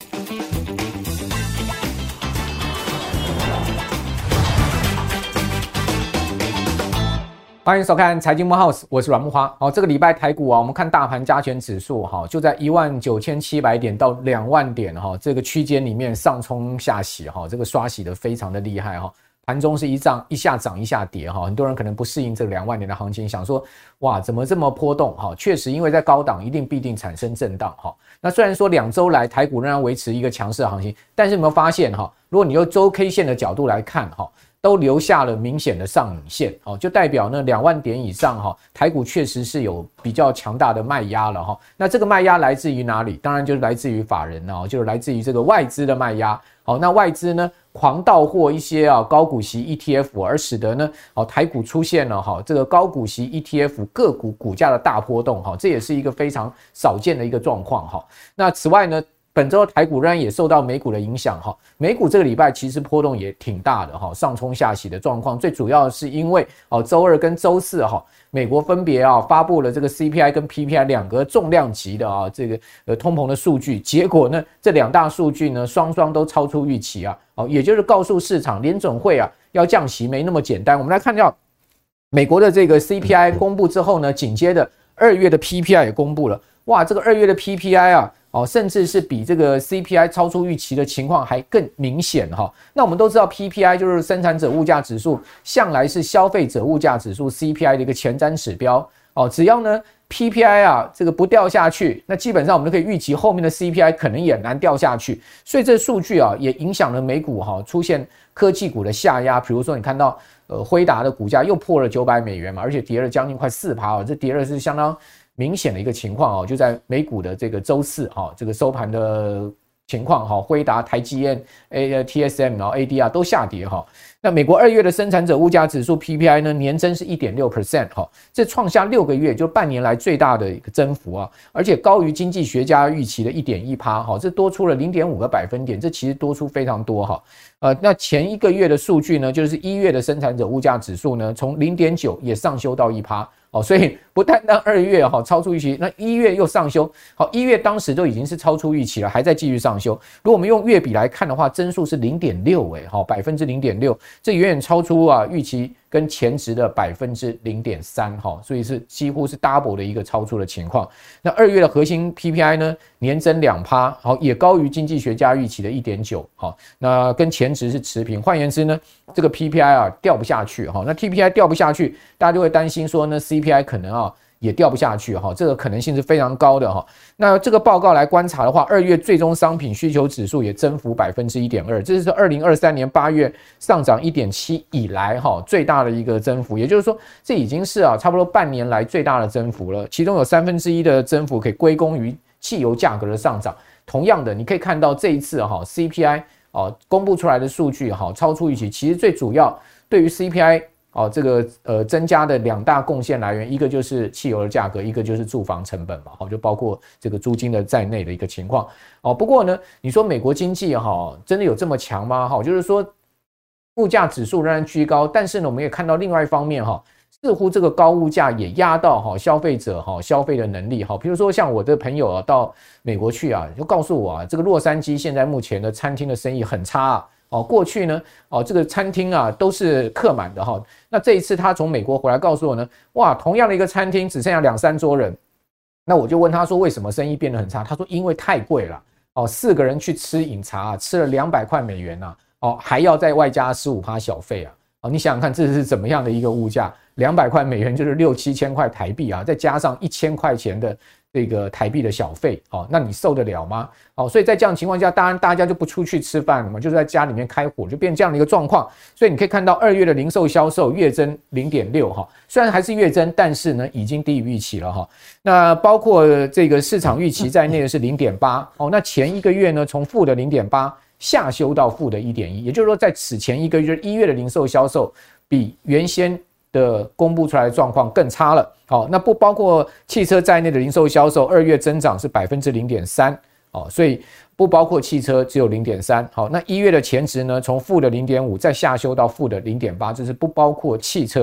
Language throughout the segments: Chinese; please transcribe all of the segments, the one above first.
欢迎收看财经木 house， 我是阮木花。好，这个礼拜台股啊，我们看大盘加权指数哈，就在19700点到2万点哈这个区间里面上冲下洗哈，这个刷洗的非常的厉害哈。盘中是一下涨一下跌哈，很多人可能不适应这个2万点的行情，想说哇怎么这么波动哈？确实，因为在高档必定产生震荡哈。那虽然说2周来台股仍然维持一个强势的行情，但是有没有发现哈？如果你用周 K 线的角度来看哈，都留下了明显的上影线，就代表呢2万点以上台股确实是有比较强大的卖压了。那这个卖压来自于哪里？当然就是来自于法人，就是来自于这个外资的卖压。那外资呢狂到货一些高股息 ETF， 而使得呢台股出现了这个高股息 ETF 个股股价的大波动，这也是一个非常少见的一个状况。那此外呢，本周的台股仍然也受到美股的影响，美股这个礼拜其实波动也挺大的，上冲下洗的状况，最主要是因为周二跟周四美国分别发布了这个 CPI 跟 PPI 两个重量级的这个通膨的数据，结果呢这两大数据呢双都超出预期也就是告诉市场联准会要降息没那么简单。我们来看到美国的这个 CPI 公布之后呢，紧接着2月的 PPI 也公布了，哇，这个2月的 PPI甚至是比这个 CPI 超出预期的情况还更明显那我们都知道 PPI 就是生产者物价指数，向来是消费者物价指数 CPI 的一个前瞻指标只要呢 PPI 这个不掉下去，那基本上我们就可以预期后面的 CPI 可能也难掉下去，所以这数据也影响了美股出现科技股的下压。比如说你看到辉达的股价又破了$900嘛，而且跌了将近快 4%， 这跌了是相当明显的一个情况就在美股的这个周四这个收盘的情况辉达、台积电、TSM 然后 ADR 都下跌那美国2月的生产者物价指数 PPI 呢，年增是 1.6%这创下6个月就半年来最大的一个增幅而且高于经济学家预期的 1.1%这多出了 0.5个百分点，这其实多出非常多那前一个月的数据呢，就是1月的生产者物价指数呢，从 0.9 也上修到 1%所以不单单2月超出预期，那1月又上修1月当时都已经是超出预期了，还在继续上修。如果我们用月比来看的话，增速是 0.6% 0.6%，这远远超出预期跟前值的 0.3% 所以是几乎是 double 的一个超出的情况。那2月的核心 PPI 呢，年增 2%也高于经济学家预期的 1.9%那跟前值是持平。换言之呢，这个 PPI 掉不下去那 PPI 掉不下去，大家就会担心说呢 CPI 可能也掉不下去这个可能性是非常高的那这个报告来观察的话，2月最终商品需求指数也增幅 1.2%， 这是2023年8月上涨 1.7 以来最大的一个增幅，也就是说这已经是差不多半年来最大的增幅了，其中有1/3的增幅可以归功于汽油价格的上涨。同样的，你可以看到这一次CPI 公布出来的数据超出预期，其实最主要对于 CPI这个增加的2大贡献来源，一个就是汽油的价格，一个就是住房成本嘛就包括这个租金的在内的一个情况不过呢，你说美国经济真的有这么强吗就是说物价指数仍然居高，但是呢我们也看到另外一方面似乎这个高物价也压到消费者消费的能力比如说像我的朋友到美国去就告诉我这个洛杉矶现在目前的餐厅的生意很差过去呢这个餐厅都是客满的那这一次他从美国回来告诉我呢，哇，同样的一个餐厅只剩下2-3桌人。那我就问他说为什么生意变得很差，他说因为太贵了4个人去吃饮茶吃了$200还要再外加15%小费你想想看这是怎么样的一个物价，$200就是6-7千块台币再加上1000块钱的这个台币的小费那你受得了吗所以在这样的情况下，当然大家就不出去吃饭了嘛，就是在家里面开火，就变这样的一个状况。所以你可以看到2月的零售销售月增 0.6 虽然还是月增，但是呢已经低于预期了那包括这个市场预期在内的是 0.8 那前一个月呢从负的 0.8 下修到负的 1.1， 也就是说在此前一个月1月的零售销售比原先的公布出来的状况更差了那不包括汽车在内的零售销售2月增长是 0.3% 所以不包括汽车只有 0.3%。那1月的前值呢从负的 0.5 再下修到负的 0.8， 这是不包括汽车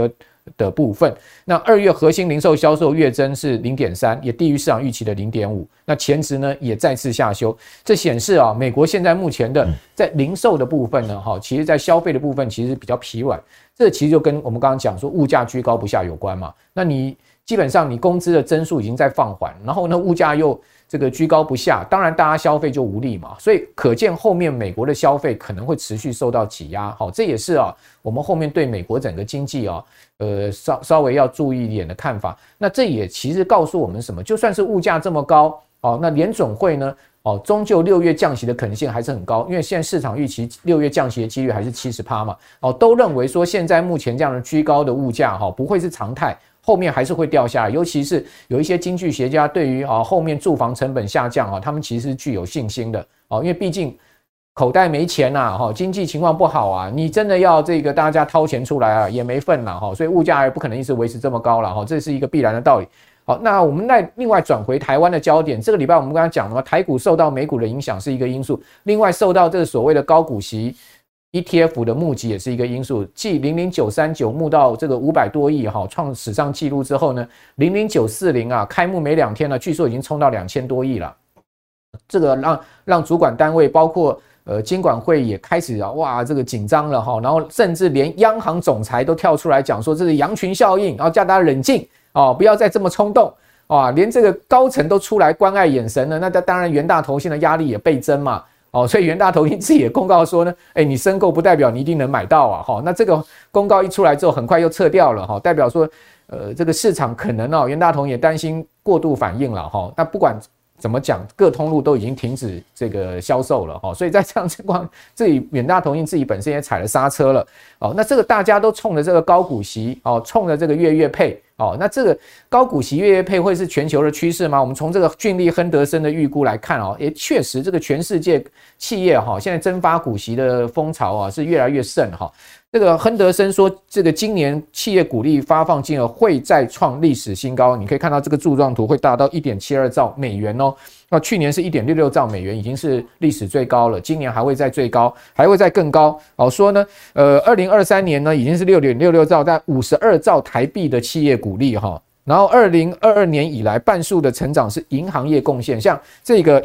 的部分。那2月核心零售销售月增是 0.3， 也低于市场预期的 0.5。那前值呢也再次下修，这显示啊，美国现在目前的在零售的部分呢，其实在消费的部分其实比较疲软。这其实就跟我们刚刚讲说物价居高不下有关嘛。那你基本上你工资的增速已经在放缓，然后呢物价又这个居高不下，当然大家消费就无力嘛，所以可见后面美国的消费可能会持续受到挤压。好，这也是啊我们后面对美国整个经济啊稍微要注意一点的看法。那这也其实告诉我们什么？就算是物价这么高，那联准会呢？终究6月降息的可能性还是很高，因为现在市场预期6月降息的几率还是 70% 嘛，都认为说现在目前这样的居高的物价不会是常态，后面还是会掉下来，尤其是有一些经济学家对于后面住房成本下降他们其实是具有信心的，因为毕竟口袋没钱经济情况不好啊，你真的要这个大家掏钱出来也没份啦，所以物价也不可能一直维持这么高了，这是一个必然的道理。好，那我们再另外转回台湾的焦点，这个礼拜我们刚刚讲了嘛，台股受到美股的影响是一个因素，另外受到这个所谓的高股息 ETF 的募集也是一个因素，继00939募到这个500多亿创史上纪录之后呢，00940开幕没2天了，据说已经冲到2000多亿了，这个让主管单位包括金管会也开始哇这个紧张了然后甚至连央行总裁都跳出来讲说这是羊群效应，然后叫大家冷静不要再这么冲动连这个高层都出来关爱眼神了，那当然元大投信的压力也倍增嘛，所以元大投信自己也公告说呢，你申购不代表你一定能买到那这个公告一出来之后，很快又撤掉了代表说这个市场可能元大投信也担心过度反应了那不管怎么讲，各通路都已经停止这个销售了所以在这样情况，自己远大投信自己本身也踩了刹车了那这个大家都冲着这个高股息冲着这个月配那这个高股息月配会是全球的趋势吗？我们从这个俊利亨德森的预估来看也确实这个全世界企业现在增发股息的风潮是越来越盛这个亨德森说，这个今年企业股利发放金额会再创历史新高，你可以看到这个柱状图会达到 1.72 兆美元那去年是 1.66 兆美元，已经是历史最高了，今年还会再最高，还会再更高说呢2023年呢已经是 6.66 兆，在52兆台币的企业股利然后2022年以来半数的成长是银行业贡献，像这个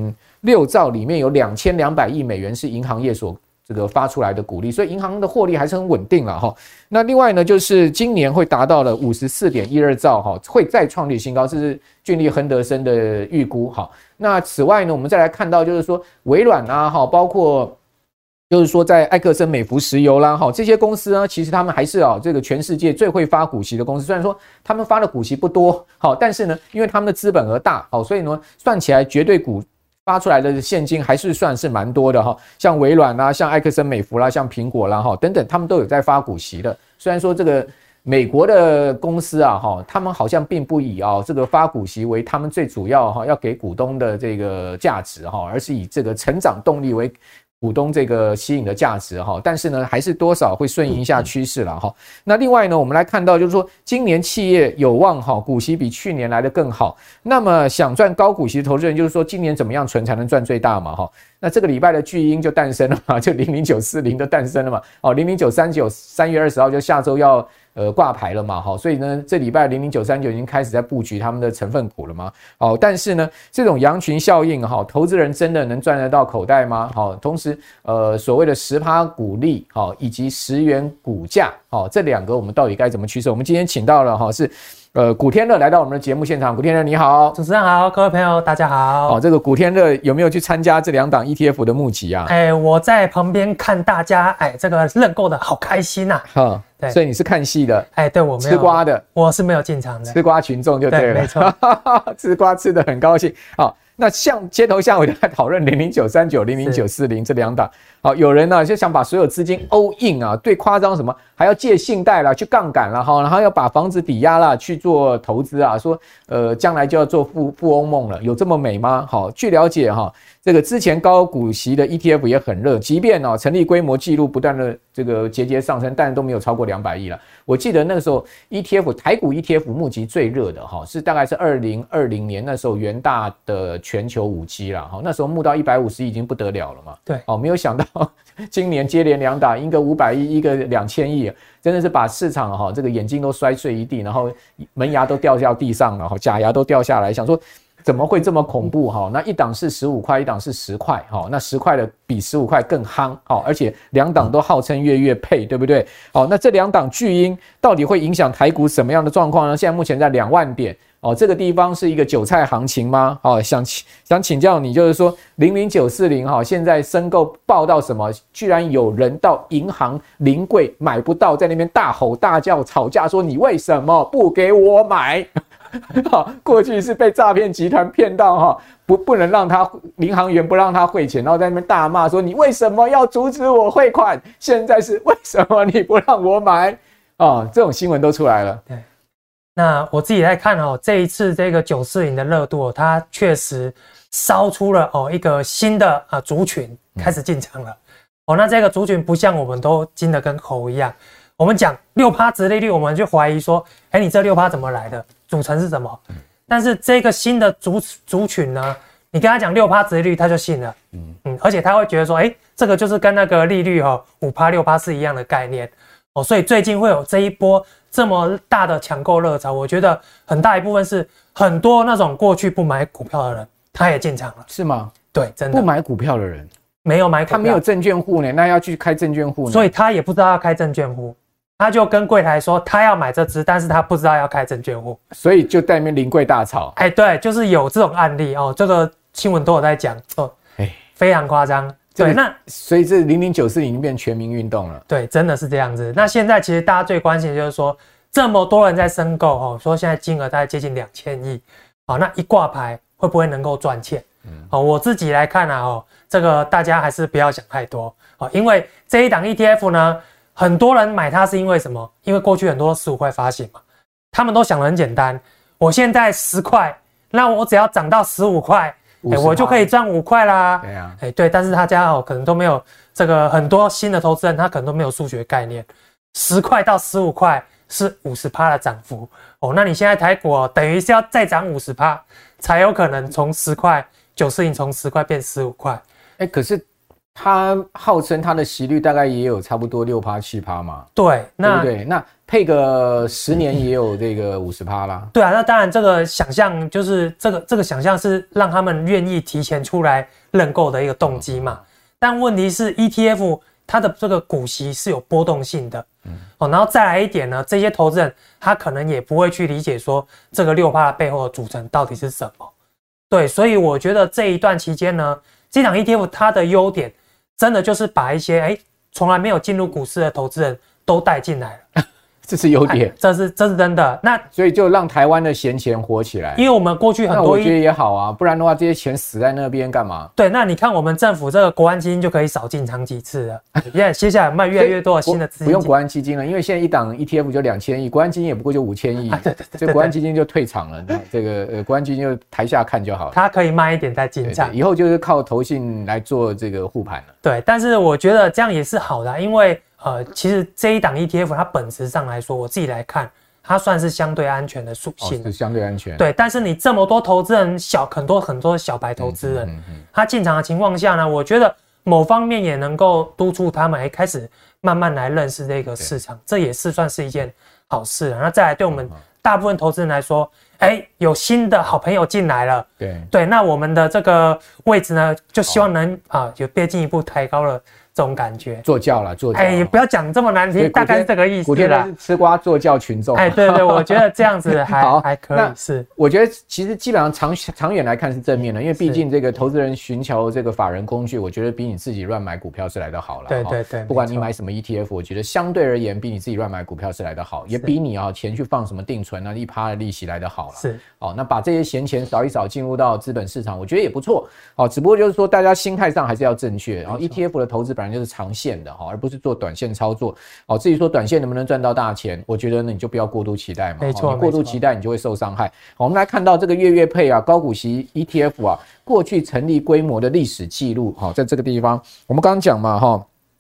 1.6 兆里面有2200亿美元是银行业所这个发出来的股利，所以银行的获利还是很稳定了那另外呢，就是今年会达到了 54.12 兆会再创历史新高，这是俊利亨德森的预估那此外呢，我们再来看到就是说微软包括就是说在埃克森美孚石油啦这些公司呢，其实他们还是这个全世界最会发股息的公司，虽然说他们发的股息不多但是呢，因为他们的资本额大所以呢算起来绝对股发出来的现金还是算是蛮多的像微软啦，像埃克森美孚啦，像苹果啦等等，他们都有在发股息的。虽然说这个美国的公司他们好像并不以这个发股息为他们最主要要给股东的这个价值而是以这个成长动力为股东这个吸引的价值但是呢还是多少会顺应一下趋势了那另外呢，我们来看到就是说今年企业有望股息比去年来的更好，那么想赚高股息的投资人就是说今年怎么样存才能赚最大嘛那这个礼拜的巨婴就诞生了嘛，就00940就诞生了嘛00939 3月20号就下周要挂牌了嘛所以呢这礼拜00939已经开始在布局他们的成分股了嘛但是呢这种羊群效应投资人真的能赚得到口袋吗同时所谓的 10% 股利以及10元股价这两个我们到底该怎么取舍？我们今天请到了是古天乐来到我们的节目现场。古天乐你好。 主持人好，各位朋友大家好。 这个古天乐有没有去参加这2档 ETF 的募集啊？ 我在旁边看大家这个认购的好开心啊。 对，所以你是看戏的。 对，我没有吃瓜的， 我是没有进场的。 吃瓜群众就对了， 对没错。 吃瓜吃得很高兴。那像街头巷尾在讨论00939、00940这2档，有人呢就想把所有资金 all in 最夸张什么还要借信贷啦，去杠杆啦，然后要把房子抵押啦去做投资说将来就要做富翁梦了，有这么美吗？据了解这个之前高股息的 ETF 也很热，即便成立规模记录不断的这个节节上升，但都没有超过200亿了。我记得那个时候 ETF 台股 ETF 募集最热的是大概是2020年那时候元大的全球5G啦，那时候募到150亿已经不得了了嘛。 对， 没有想到今年接连2档，一个500亿，一个2000亿，真的是把市场这个眼睛都摔碎一地，然后门牙都掉到地上了，假牙都掉下来，想说怎么会这么恐怖？那一档是15块，一档是10块，那10块的比15块更夯，而且2档都号称月配，对不对？那这2档巨婴到底会影响台股什么样的状况呢？现在目前在2万点。这个地方是一个韭菜行情吗？想请教你，就是说00940现在申购报到什么？居然有人到银行临柜买不到，在那边大吼大叫吵架，说你为什么不给我买？过去是被诈骗集团骗到不能让他银行员不让他汇钱，然后在那边大骂说你为什么要阻止我汇款？现在是为什么你不让我买？这种新闻都出来了。 对。那我自己来看这一次这个940的热度它确实烧出了一个新的族群开始进场了。那这个族群不像我们都金的跟猴一样，我们讲6%殖利率，我们就怀疑说，你这6%怎么来的？组成是什么？但是这个新的族群呢，你跟他讲6%殖利率，他就信了。而且他会觉得说，这个就是跟那个利率5%、6%是一样的概念。所以最近会有这一波这么大的抢购热潮，我觉得很大一部分是很多那种过去不买股票的人，他也进场了。 是吗？ 对，真的。 不买股票的人没有买股票， 他没有证券户呢，那要去开证券户呢， 所以他也不知道要开证券户，他就跟柜台说他要买这支，但是他不知道要开证券户， 所以就在那边临柜大吵。 对，就是有这种案例这个新闻都有在讲非常夸张。对，那所以这00940已经变全民运动了。 对，真的是这样子。那现在其实大家最关心的就是说，这么多人在申购说现在金额大概接近2000亿，那一挂牌会不会能够赚钱？我自己来看这个大家还是不要想太多因为这一档 ETF 呢，很多人买它是因为什么？因为过去很多15块发行嘛，他们都想得很简单，我现在10块，那我只要涨到15块。我就可以赚5块啦。 对啊， 对，但是大家可能都没有这个，很多新的投资人他可能都没有数学概念。10块到15块是50%的涨幅那你现在台股等于是要再涨50%才有可能从10块940从10块变15块。 可是他号称他的息率大概也有差不多6%、7%嘛。 对， 对不对？那配个10年也有这个50%啦。 对啊，那当然这个想象就是这个想象是让他们愿意提前出来认购的一个动机嘛。但问题是 ETF 它的这个股息是有波动性的。然后再来一点呢，这些投资人他可能也不会去理解说这个6%的背后的组成到底是什么。对，所以我觉得这一段期间呢，这档 ETF 它的优点真的就是把一些从来没有进入股市的投资人都带进来了。 这是优点， 这是真的。那所以就让台湾的闲钱活起来。 因为我们过去很多， 那我觉得也好啊，不然的话这些钱死在那边干嘛？ 对，那你看我们政府这个国安基金就可以少进场几次了。接下来卖越来越多的新的资金， 不用国安基金了，因为现在一档 ETF 就2000亿，国安基金也不过就5000亿， 对， 所以国安基金就退场了。这个国安基金就台下看就好了， 它可以慢一点再进场， 以后就是靠投信来做这个护盘了。 对，但是我觉得这样也是好的，因为其实这一档 ETF 它本质上来说，我自己来看，它算是相对安全的属性， 是相对安全。 对，但是你这么多投资人，很多小白投资人，他进场的情况下呢，我觉得某方面也能够督促他们开始慢慢来认识这个市场，这也是算是一件好事。那再来，对我们大部分投资人来说，有新的好朋友进来了，对，那我们的这个位置呢，就希望能有更进一步抬高了。这种感觉， 坐轿了，坐轿。 也不要讲这么难听，大概是这个意思啦。 古天乐是吃瓜坐轿群众。 对，我觉得这样子还可以。是， 我觉得其实基本上长远来看是正面的，因为毕竟这个投资人寻求这个法人工具，我觉得比你自己乱买股票是来得好了。 对， 不管你买什么 ETF， 我觉得相对而言比你自己乱买股票是来得好，也比你钱去放什么定存1%的利息来得好了。 是， 那把这些闲钱扫一扫进入到资本市场，我觉得也不错。只不过就是说大家心态上还是要正确。然后 ETF 的投资本来就是长线的。而不是做短线操作。至于说短线能不能赚到大钱，我觉得呢你就不要过度期待嘛。 没错， 你过度期待你就会受伤害。我们来看到这个月配高股息 ETF 过去成立规模的历史记录。在这个地方我们刚刚讲嘛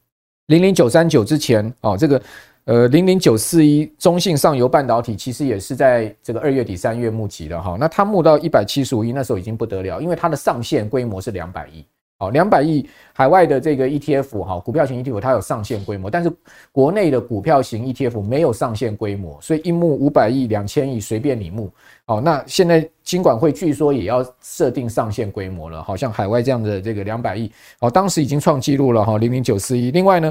00939之前这个00941中信上游半导体其实也是在这个2月底3月募集的那它募到175亿，那时候已经不得了，因为它的上限规模是200亿。 好，200亿海外的这个 ETF 哈，股票型 ETF 它有上限规模，但是国内的股票型 ETF 没有上限规模，所以一募500亿、2000亿随便你募。好，那现在金管会据说也要设定上限规模了，好像海外这样的这个200亿，好，当时已经创纪录了哈，00941。另外呢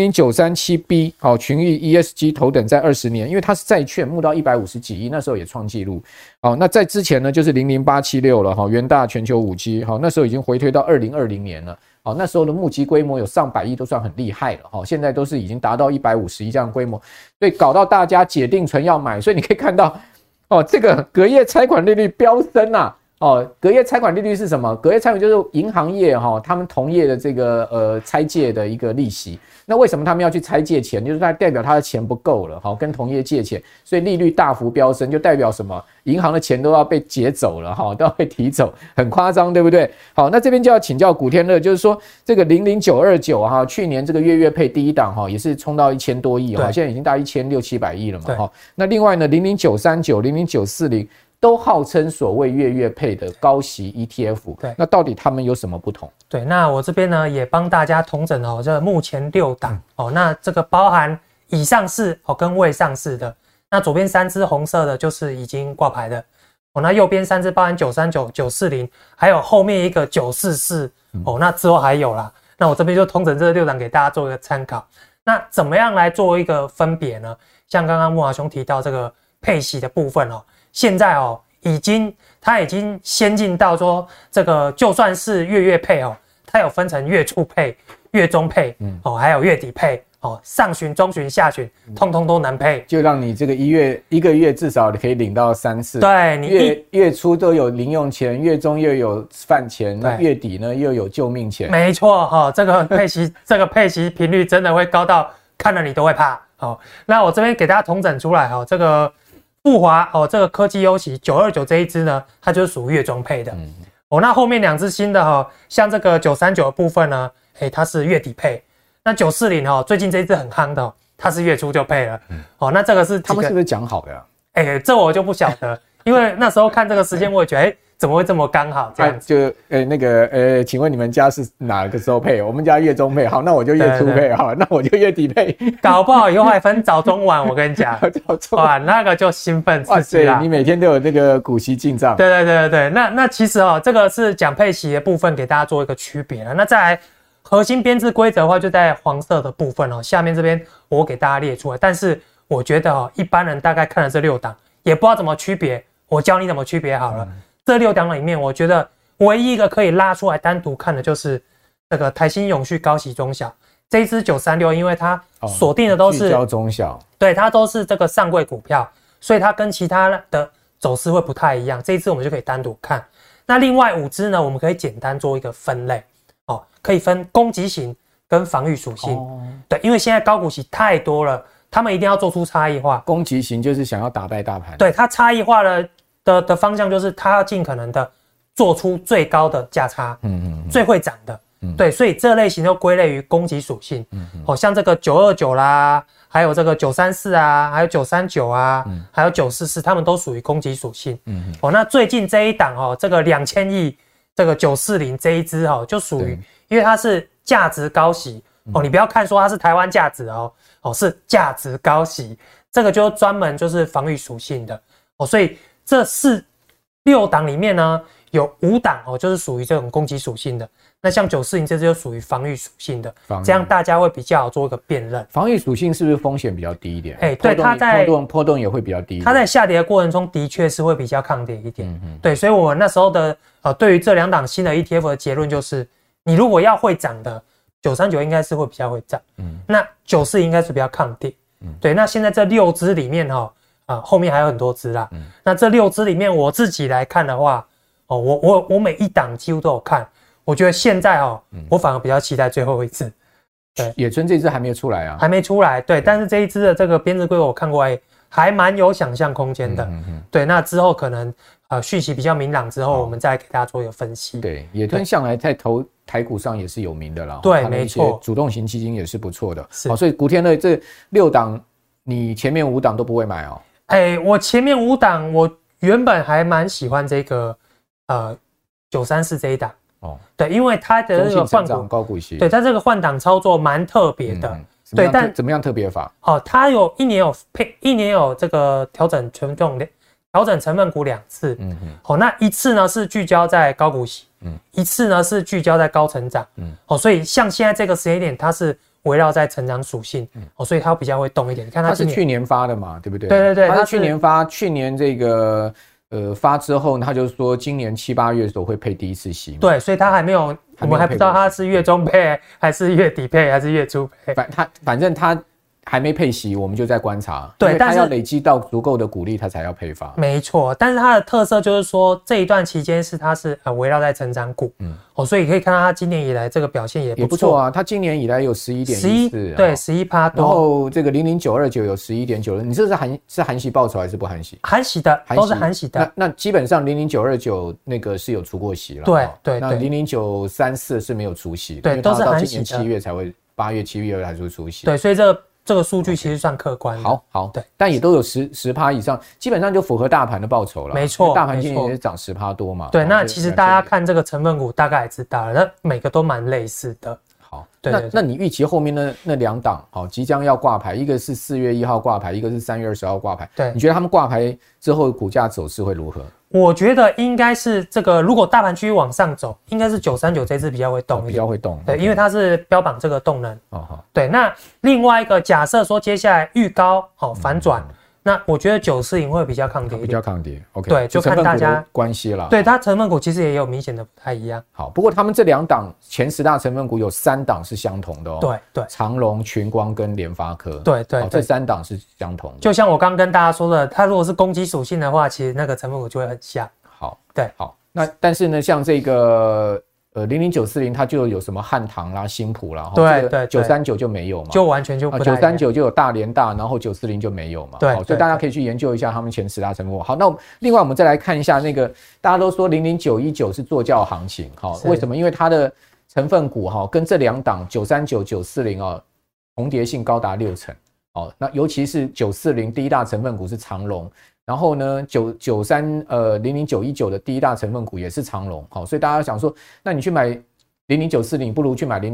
，00937B 好，群益 ESG 头等在20年，因为它是债券募到150几亿，那时候也创纪录。好，那在之前呢就是00876了哈，元大全球5G，好，那时候已经回推到2020年了。好，那时候的募集规模有上百亿，都算很厉害了哈。现在都是已经达到150亿这样的规模，所以搞到大家解定存要买，所以你可以看到哦，这个隔夜拆款利率飙升啊！哦，隔夜拆款利率是什么？隔夜拆款就是银行业哈，他们同业的这个拆借的一个利息。那为什么他们要去拆借钱？就是它代表他的钱不够了，好，跟同业借钱，所以利率大幅飙升，就代表什么？银行的钱都要被劫走了哈，都要被提走，很夸张，对不对？好，那这边就要请教古天乐，就是说这个00929哈，去年这个月配第一档哈，也是冲到1000多亿哈，现在已经大概1600、700亿了嘛哈。那另外呢，00939、00940。都号称所谓月配的高息 ETF， 对，那到底他们有什么不同？ 对，那我这边呢也帮大家统整哦，这目前6档哦，那这个包含已上市哦跟未上市的，那左边3支红色的就是已经挂牌的哦，那右边3支包含939、940，还有后面一个944哦，那之后还有啦，那我这边就统整这6档给大家做一个参考。那怎么样来做一个分别呢？像刚刚慕骅兄提到这个配息的部分哦。现在哦，它已经先进到说，这个就算是月配哦，它有分成月初配、月中配，哦，还有月底配哦，上旬、中旬、下旬，通通都能配， 就让你这个一个月至少可以领到3次。 对，你月初都有零用钱，月中又有饭钱，那月底呢又有救命钱。 没错哈，这个配息频率真的会高到看了你都会怕。好，那我这边给大家统整出来哈，这个。富华哦，这个科技优息929这一支呢，它就是属于月中配的。哦，那后面2支新的哈，像这个939的部分呢，它是月底配。那940哦，最近这一支很夯的哦，它是月初就配了。哦，那这个是他们是不是讲好的啊？ 这我就不晓得，因为那时候看这个时间，我也觉得怎么会这么刚好这样子？ 请问你们家是哪个时候配？我们家月中配，好，那我就月初配，好，那我就月底配。 搞不好以后还分早中晚，我跟你讲，哇，那个就兴奋刺激啦！ 你每天都有那个股息进账。 对，那其实哦，这个是讲配息的部分，给大家做一个区别了。那再来核心编制规则的话，就在黄色的部分哦，下面这边我给大家列出来。但是我觉得哦，一般人大概看了这6档，也不知道怎么区别，我教你怎么区别好了。这6档里面，我觉得唯一一个可以拉出来单独看的就是这个台新永续高息中小这一支936，因为它锁定的都是聚焦中小， 对，它都是这个上柜股票，所以它跟其他的走势会不太一样。这一支我们就可以单独看。那另外5支呢，我们可以简单做一个分类哦，可以分攻击型跟防御属性。对，因为现在高股息太多了，他们一定要做出差异化。 攻击型就是想要打败大盘， 对，它差异化的方向就是它要尽可能的做出最高的价差，最会涨的，对，所以这类型就归类于攻击属性，像这个929啦，还有这个934啊，还有939啊，还有944，他们都属于攻击属性，那最近这一档哦，这个2000亿这个940这一支哦，就属于，因为它是价值高息哦，你不要看说它是台湾价值哦，是价值高息，这个就专门就是防御属性的哦，所以这6档里面呢，有5档哦，就是属于这种攻击属性的。那像940这支就属于防御属性的，这样大家会比较好做一个辨认。 防御属性是不是风险比较低一点？ 对，它在波动也会比较低。 它在下跌的过程中的确是会比较抗跌一点。对，所以我们那时候的对于这2档新的 ETF 的结论就是，你如果要会涨的，939应该是会比较会涨，那940应该是比较抗跌。对，那现在这6支里面后面还有很多支啦。那这6支里面，我自己来看的话，我每一档几乎都有看。我觉得现在我反而比较期待最后一支。对， 野村这支还没有出来啊， 还没出来。对，但是这一支的这个编制规则我看过，还蛮有想象空间的。对，那之后可能讯息比较明朗之后，我们再给大家做一个分析。 对，野村向来在投台股上也是有名的啦。 对，没错， 主动型基金也是不错的。所以古天乐这6档，你前面5档都不会买哦。 我前面5档，我原本还蛮喜欢这个934这一档， 哦，对，因为它的这个换股高股息， 对，它这个换挡操作蛮特别的。对， 但怎么样特别法？ 哦，它有一年有这个调整成分股2次。好，那一次呢是聚焦在高股息，一次呢是聚焦在高成长。所以像现在这个时间点，它是围绕在成长属性，所以它比较会动一点。你看它是去年发的嘛，对不对？ 对， 它是去年发，去年这个发之后，他就说今年7、8月的时候会配第一次息。 对，所以它还没有，我们还不知道它是月中配还是月底配还是月初配。 反正它还没配息，我们就在观察。 对， 但是它要累积到足够的股利，它才要配发。 没错，但是它的特色就是说这一段期间它是围绕在成长股，所以可以看到它今年以来这个表现也不错啊。它今年以来有11.14%， 对，11%多。 然后这个00929有11.96%，你这是含息报酬还是不含息？ 含息的，都是含息的。 那基本上00929那个是有除过息了。 对。 那00934是没有除息的， 对，都是含息的。 今年7月才会，8月、7月才会除息。 对，所以这个数据其实算客观的。 好，对，但也都有10%以上，基本上就符合大盘的报酬了。 没错， 大盘今年也是涨10%多嘛。 对，那其实大家看这个成分股大概也知道了，那每个都蛮类似的。 好，那你预期后面那2档即将要挂牌，一个是4月1号挂牌，一个是3月20号挂牌。 对， 你觉得他们挂牌之后股价走势会如何？ 我觉得应该是这个，如果大盘继续往上走，应该是939这支比较会动一点， 比较会动。 对，因为它是标榜这个动能。对，那另外一个假设说接下来遇高反转，那我觉得940会比较抗跌一点， 比较抗跌。OK， 对，就看大家关系了。 对，它成分股其实也有明显的不太一样。 好，不过他们这2档前10大成分股有3档是相同的哦。 对， 长荣、群光跟联发科。 对， 这3档是相同的。 就像我刚跟大家说的，它如果是攻击属性的话，其实那个成分股就会很像。 好，那但是呢，像这个00940它就有什么汉唐啦、新普啦， 对 ，939就没有嘛， 就完全就不太一样。 939就有大连大，然后940就没有嘛。 对， 所以大家可以去研究一下他们前10大成分股。好，那另外我们再来看一下那个大家都说00919是坐轿行情，为什么？因为它的成分股跟这2档939、940重叠性高达60%。那尤其是940第一大成分股是长荣。然后呢，00919的第一大成分股也是长荣，所以大家想说，那你去买00940，你不如去买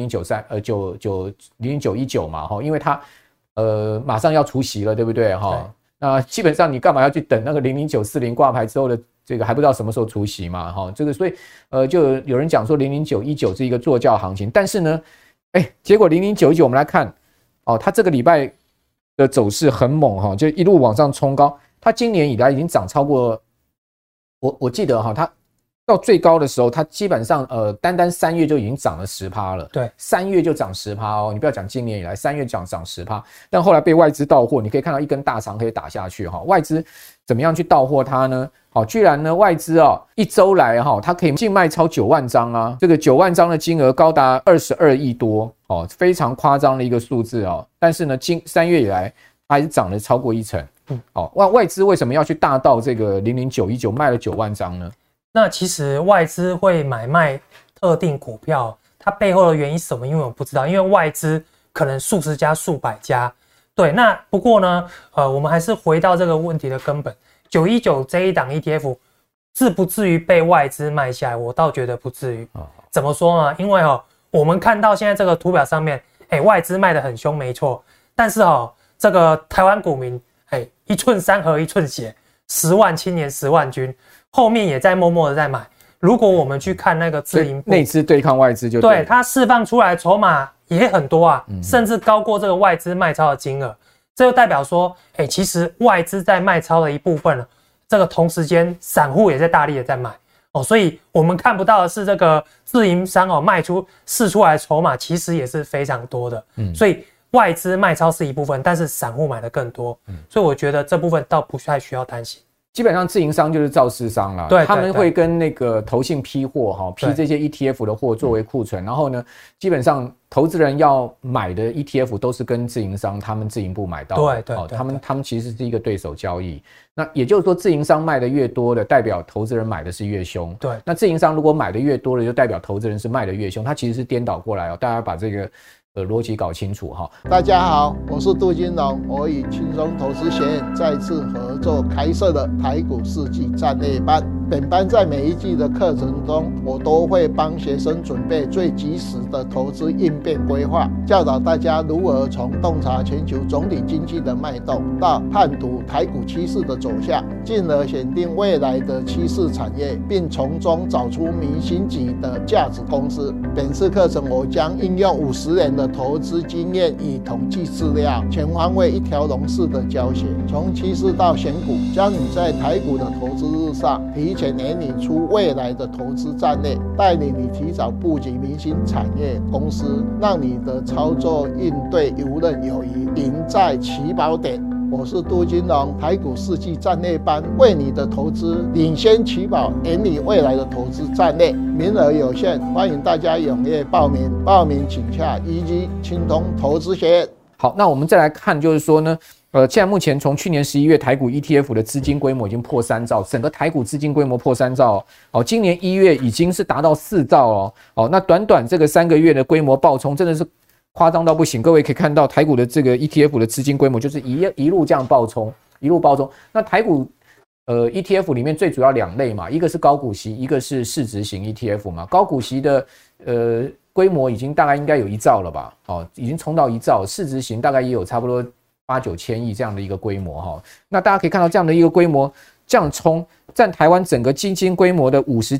00919嘛，因为它马上要除息了，对不对？那基本上你干嘛要去等那个00940挂牌之后的这个还不知道什么时候除息嘛，这个所以就有人讲说00919是一个坐轿行情，但是呢，结果00919我们来看，它这个礼拜的走势很猛就一路往上冲高。它今年以来已经涨超过，我记得它到最高的时候，它基本上单3月就已经涨了10%了。 对 ，3月就涨10%哦，你不要讲今年以来，3月涨10%，但后来被外资到货，你可以看到一根大长黑打下去外资怎么样去到货它呢？居然呢外资一周来它可以净卖超9万张啊，这个9万张的金额高达22亿多非常夸张的一个数字但是呢3月以来它还是涨了超过1成。外资为什么要去大到这个00919卖了9万张呢？ 那其实外资会买卖特定股票，它背后的原因是什么？因为我不知道，因为外资可能数十家、数百家。对，那不过呢，我们还是回到这个问题的根本，919这一档 ETF 至不至于被外资卖下来？我倒觉得不至于。怎么说呢？因为我们看到现在这个图表上面，外资卖得很凶，没错，但是这个台湾股民。一寸山河一寸血，10万青年10万军，后面也在默默的在买。如果我们去看那个自营部， 内资对抗外资就对，它释放出来的筹码也很多啊，甚至高过这个外资卖超的金额。这就代表说，其实外资在卖超的一部分了，这个同时间散户也在大力的在买所以我们看不到的是这个自营商卖出释出来的筹码其实也是非常多的，所以。外资卖超是一部分，但是散户买的更多，所以我觉得这部分倒不太需要担心。 基本上自营商就是造市商啦，他们会跟那个投信批货批这些 ETF 的货作为库存，然后呢，基本上投资人要买的 ETF 都是跟自营商他们自营部买到的， 对， 他们其实是一个对手交易。那也就是说，自营商卖的越多的，代表投资人买的是越凶。 对， 那自营商如果买的越多的，就代表投资人是卖的越凶。它其实是颠倒过来大家把这个。逻辑搞清楚大家好，我是杜金龙，我与轻松投资学院再次合作开设的台股世纪战略班。 本班在每一季的课程中，我都会帮学生准备最及时的投资应变规划，教导大家如何从洞察全球总体经济的脉动，到判读台股趋势的走向，进而选定未来的趋势产业，并从中找出明星级的价值公司。本次课程我将应用50年的投资经验与统计资料，全方位一条龙式的教学，从趋势到选股，将你在台股的投资路上提前研拟出未来的投资战略，带领你提早布局明星产业公司，让你的操作应对游刃有余，赢在起跑点。我是杜金龙，台股4季战略班为你的投资领先起跑，研拟未来的投资战略，名额有限，欢迎大家踊跃报名。报名请洽EG青通投资学院。 好，那我们再来看，就是说呢，现在目前从去年11月台股 ETF 的资金规模已经破3兆，整个台股资金规模破3兆哦，今年1月已经是达到4兆哦，那短短这个3个月的规模暴冲，真的是夸张到不行。各位可以看到台股的这个 ETF 的资金规模就是一路这样暴冲，一路暴冲。那台股ETF 里面最主要2类嘛，一个是高股息，一个是市值型 ETF 嘛。高股息的规模已经大概应该有1兆了吧，已经冲到1兆，市值型大概也有差不多8-9千亿这样的一个规模哈。那大家可以看到这样的一个规模这样冲，占台湾整个基金规模的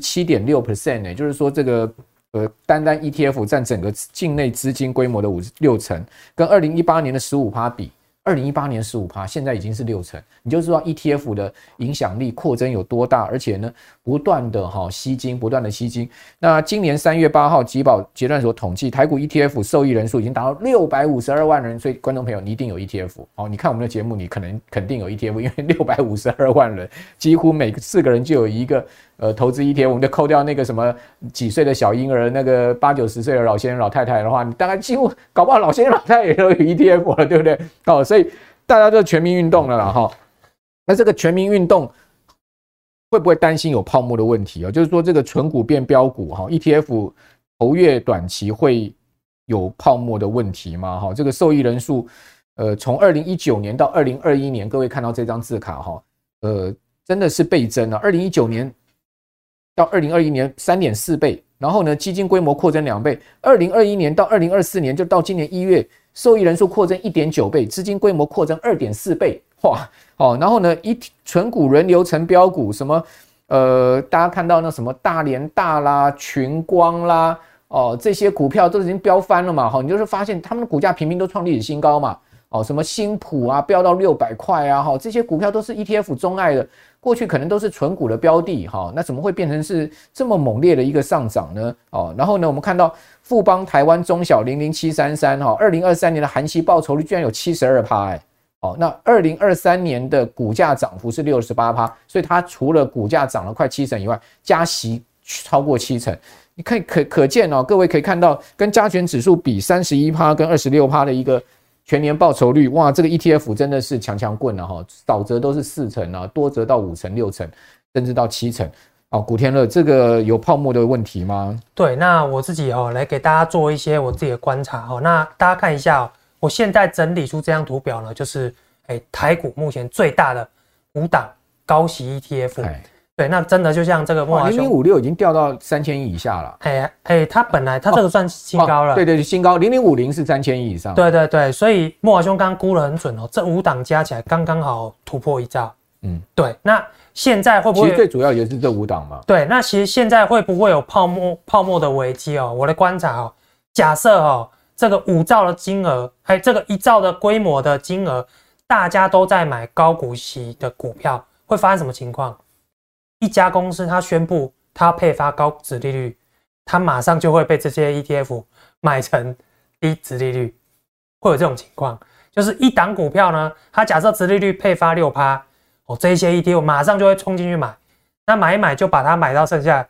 57.6%， 也就是说这个单 ETF 占整个境内资金规模的56%，跟2018年的 15% 比。2018年 15%， 现在已经是60%，你就知道 ETF 的影响力扩增有多大，而且呢，不断的吸金，不断的吸金。那今年3月8号集保结论所统计，台股 ETF 受益人数已经达到652万人，所以观众朋友你一定有 ETF， 你看我们的节目，你肯定有 ETF， 因为652万人，几乎每4个人就有一个投资 ETF， 我们就扣掉那个什么几岁的小婴儿，那个80-90岁的老先生老太太的话，你大概几乎搞不好老先生老太太也都有 ETF 了，对不对？所以大家都全民运动了啦哈。那这个全民运动会不会担心有泡沫的问题啊？就是说这个纯股变标股哈 ，ETF 投越短期会有泡沫的问题吗？哈，这个受益人数从2019年到2021年，各位看到这张字卡哈，真的是倍增了。2019年到2021年 3.4 倍，然后呢，基金规模扩增2倍。2021年到2024年，就到今年1月，受益人数扩增 1.9 倍，资金规模扩增 2.4 倍，哇！然后呢，纯股轮流成标股，什么大家看到那什么大联大啦、群光啦，这些股票都已经飙翻了嘛，你就是发现他们的股价频频都创历史新高嘛，什么新普啊，飙到600块啊，这些股票都是 ETF 钟爱的。过去可能都是纯股的标的，那怎么会变成是这么猛烈的一个上涨呢？然后呢，我们看到富邦台湾中小00733，2023年的含息报酬率居然有 72%，那2023年的股价涨幅是 68%， 所以它除了股价涨了快70%以外，加息超过70%。你可见各位可以看到，跟加权指数比 31% 跟 26% 的一个全年报酬率，哇，这个 ETF 真的是强棍了哈，少则都是4%啊，多则到5%、6%，甚至到7%。古天乐，这个有泡沫的问题吗？ 对，那我自己来给大家做一些我自己的观察那大家看一下我现在整理出这张图表呢，就是台股目前最大的5档高息 ETF。对，那真的就像这个莫华兄 0056已经掉到3000亿以下了。 它本来它这个算新高了。 对，新高0050是3000亿以上。 对，所以莫华兄刚刚估得很准这5档加起来刚刚好突破1兆。对，那现在会不会？ 其实最主要也是这5档嘛。 对，那其实现在会不会有泡沫的危机我的观察假设这个5兆的金额，这个1兆的规模的金额，大家都在买高股息的股票，会发生什么情况？一家公司它宣布它配发高殖利率，它马上就会被这些 ETF 买成低殖利率，会有这种情况。就是一档股票呢，它假设殖利率配发 6%，这一些 ETF 马上就会冲进去买，那买一买就把它买到剩下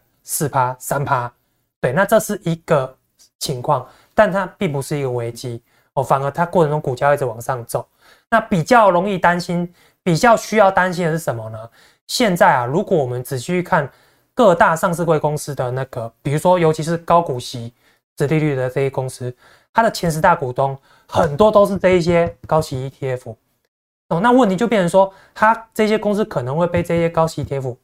4%、3%。对，那这是一个情况，但它并不是一个危机反而它过程中股价一直往上走。那比较容易担心、比较需要担心的是什么呢？现在如果我们仔细看各大上市柜公司的那个，比如说尤其是高股息、殖利率的这些公司，它的前10大股东很多都是这一些高息 ETF。那问题就变成说，它这些公司可能会被这些高息 ETF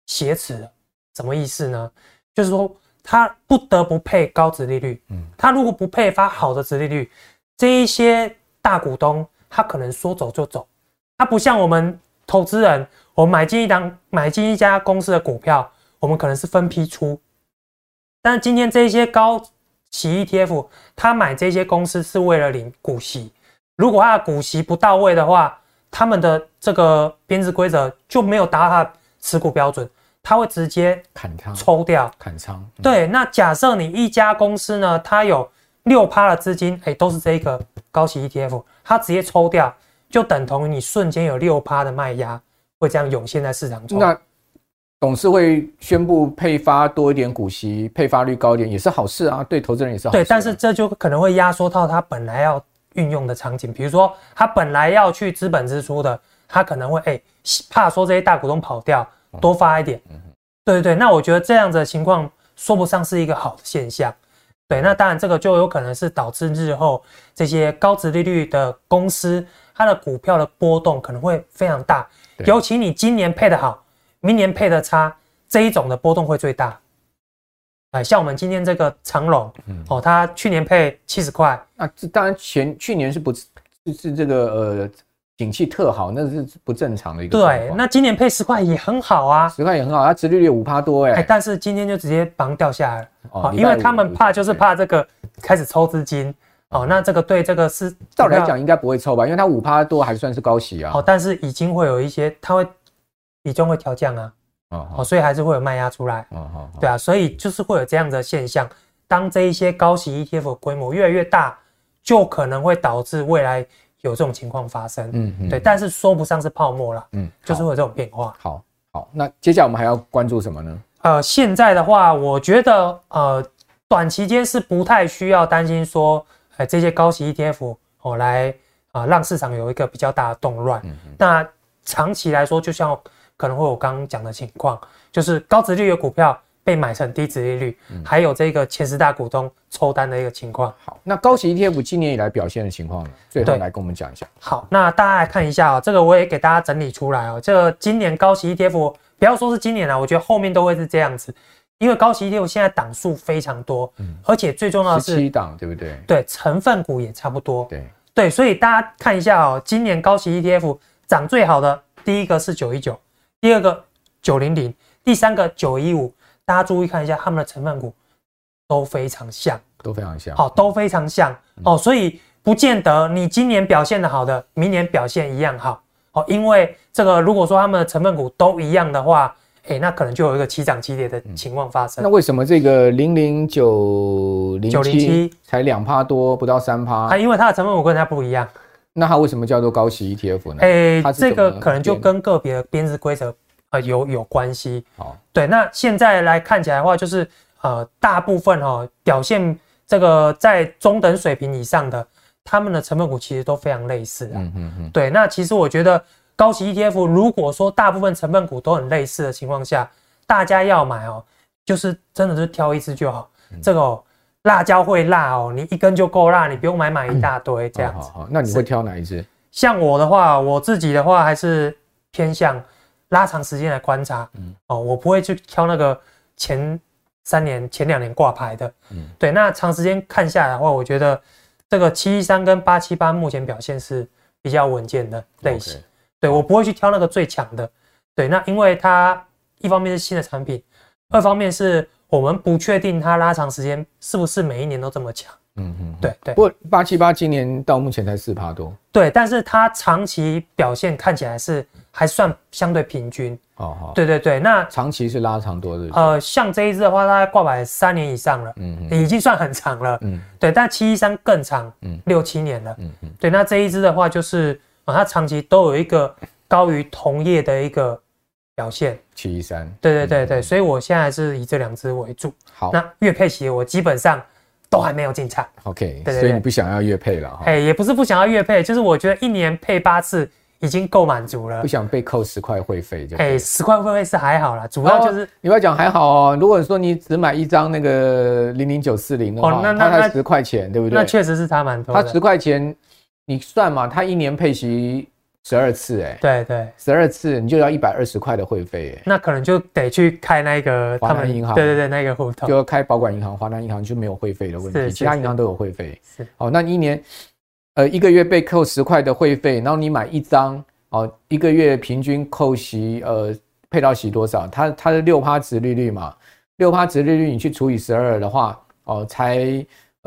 挟持了。什么意思呢？就是说他不得不配高殖利率，他如果不配发好的殖利率，这一些大股东他可能说走就走，他不像我们投资人，我们买进一家公司的股票，我们可能是分批出，但是今天这些高息 ETF， 他买这些公司是为了领股息，如果他的股息不到位的话，他们的这个编制规则就没有达到他的持股标准，他会直接抽掉砍仓。 对，那假设你一家公司呢，它有6%的资金，都是这个高息 ETF， 它直接抽掉，就等同于你瞬间有6%的卖压会这样涌现在市场中。 那董事会宣布配发多一点股息，配发率高一点，也是好事啊，对投资人也是好事。 对，但是这就可能会压缩到他本来要运用的场景，比如说他本来要去资本支出的，他可能会怕说这些大股东跑掉，多发一点。对对对，那我觉得这样子的情况说不上是一个好的现象。对，那当然这个就有可能是导致日后这些高殖利率的公司，它的股票的波动可能会非常大，尤其你今年配的好，明年配的差，这一种的波动会最大。像我们今天这个长荣，它去年配70块， 那当然去年是这个景气特好，那是不正常的一个状况。 对，那今年配10块也很好啊 ，10块也很好，它殖利率有5%多但是今天就直接绑掉下来了，因为他们怕这个开始抽资金。那这个对这个是照理来讲应该不会抽吧，因为它5%多还算是高息啊。 但是已经会有一些，它会比重会调降啊。所以还是会有卖压出来。对啊，所以就是会有这样的现象。当这一些高息 ETF 的规模越来越大，就可能会导致未来有这种情况发生。对，但是说不上是泡沫啦。就是会有这种变化。 好，那接下来我们还要关注什么呢？ 现在的话，我觉得短期间是不太需要担心说，这些高息 ETF 来让市场有一个比较大的动乱。那长期来说，就像可能会有我刚刚讲的情况，就是高殖利率的股票被买成低殖利率，还有这个前10大股东抽单的一个情况。 好，那高息 ETF 今年以来表现的情况呢？最后来跟我们讲一下。 好，那大家来看一下这个我也给大家整理出来这个今年高息 ETF， 不要说是今年我觉得后面都会是这样子，因为高息 ETF 现在档数非常多，而且最重要的是 17档，对不对？ 对，成分股也差不多。 对， 所以大家看一下今年高息 ETF 涨最好的，第一个是919，第二个900，第三个915，大家注意看一下，他们的成分股都非常像， 都非常像。 都非常像所以不见得你今年表现的好的，明年表现一样好因为这个如果说他们的成分股都一样的话，那可能就有一个齐涨齐跌的情况发生。 那为什么这个00907才2%多，不到3%？ 因为它的成分股跟它不一样。 那它为什么叫做高息 ETF 呢？ 这个可能就跟个别的编制规则有关系。对，那现在来看起来的话，就是大部分表现这个在中等水平以上的，他们的成分股其实都非常类似对，那其实我觉得高息 ETF 如果说大部分成分股都很类似的情况下，大家要买就是真的是挑一支就好。这个辣椒会辣你一根就够辣，你不用买一大堆这样子。 好，那你会挑哪一支？ 像我的话，我自己的话还是偏向拉长时间来观察。我不会去挑那个前2年挂牌的。对，那长时间看下来的话，我觉得这个713跟878目前表现是比较稳健的类型。对，我不会去挑那个最强的。对，那因为它一方面是新的产品，二方面是我们不确定它拉长时间是不是每一年都这么强。对。 不过878今年到目前才4%多。 对，但是它长期表现看起来还算相对平均。对，那长期是拉长多的。 像这一支的话，它挂牌3年以上了，已经算很长了。对，但713更长，6、7年了。对，那这一支的话就是它长期都有一个高于同业的一个表现。 713。 对，所以我现在是以这2支为主。好，那月配息我基本上都还没有进场。 OK， 所以你不想要月配了也不是不想要月配，就是我觉得1年配8次已经够满足了， 不想被扣10块会费就。 10块会费是还好啦，主要就是你不要讲还好如果说你只买一张那个00940的话，它才10块钱，对不对？ 那确实是差蛮多的。 它10块钱，你算嘛，它1年配息 12次对对 ，12次你就要120块的会费那可能就得去开那个华南银行， 对对对，那个户头就要开保管银行、华南银行就没有会费的问题，其他银行都有会费。 是， 那你一年1个月被扣10块的会费，然后你买一张1个月平均扣息配到息多少？它的6%殖利率嘛，6%殖利率你去除以12的话，才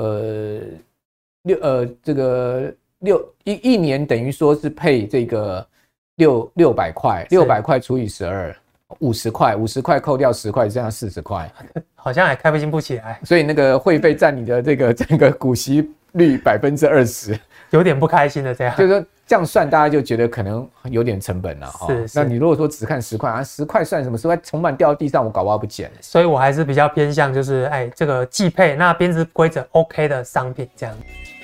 这个一年等于说是配这个600块，600块除以12，50块，50块扣掉10块，这样40块， 好像还开心不起来。 所以那个会费占你的这个整个股息率20%， 有点不开心的这样。 就是说这样算，大家就觉得可能有点成本了是。 那你如果说只看10块10块算什么？10块铜板掉到地上，我搞不好不捡。 所以我还是比较偏向就是这个季配那编制规则 OK 的商品这样。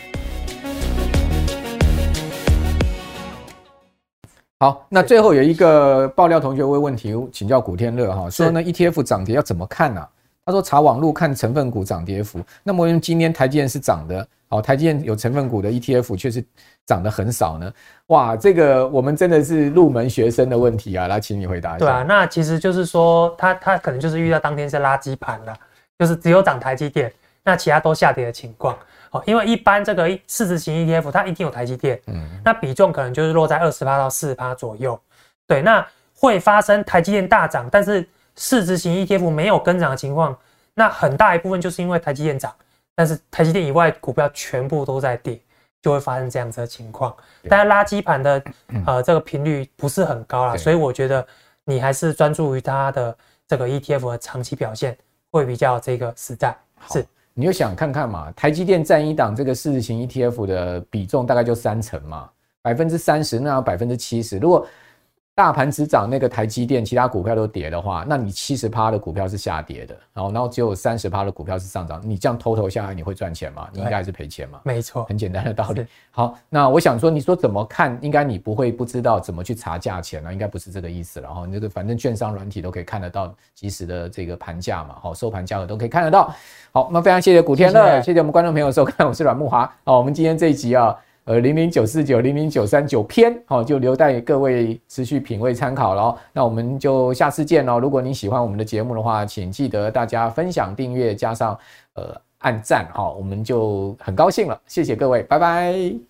好，那最后有一个爆料同学问问题请教古天乐说呢 ETF 涨跌要怎么看啊？他说查网路看成分股涨跌幅。那么今天台积电是涨的，台积电有成分股的 ETF 却是涨得很少呢。哇，这个我们真的是入门学生的问题啊，来请你回答一下。 对啊，那其实就是说他可能就是遇到当天是垃圾盘了，就是只有涨台积电，那其他都下跌的情况。因为一般这个市值型 ETF 它一定有台积电，那比重可能就是落在20%到40%左右。对，那会发生台积电大涨，但是市值型 ETF 没有跟涨的情况，那很大一部分就是因为台积电涨，但是台积电以外股票全部都在跌，就会发生这样子的情况。但是垃圾盘的这个频率不是很高啦，所以我觉得你还是专注于它的这个 ETF 的长期表现会比较这个实在。是。 你就想看看嘛，台积电占一档这个市值型 ETF 的比重大概就30%嘛，30%那要70%。如果大盘只涨那个台积电，其他股票都跌的话，那你70%的股票是下跌的，然后只有30%的股票是上涨，你这样偷下来你会赚钱吗？你应该还是赔钱嘛。 没错， 很简单的道理。好，那我想说，你说怎么看？应该你不知道怎么去查价钱了，应该不是这个意思了。你这个反正券商软体都可以看得到即时的这个盘价嘛，收盘价格都可以看得到。好，那非常谢谢古天乐，谢谢我们观众朋友收看，我是阮慕骅。我们今天这一集00949、00939篇，就留待各位持续品味参考了。那我们就下次见咯。如果你喜欢我们的节目的话，请记得大家分享、订阅加上按赞，我们就很高兴了。谢谢各位，拜拜。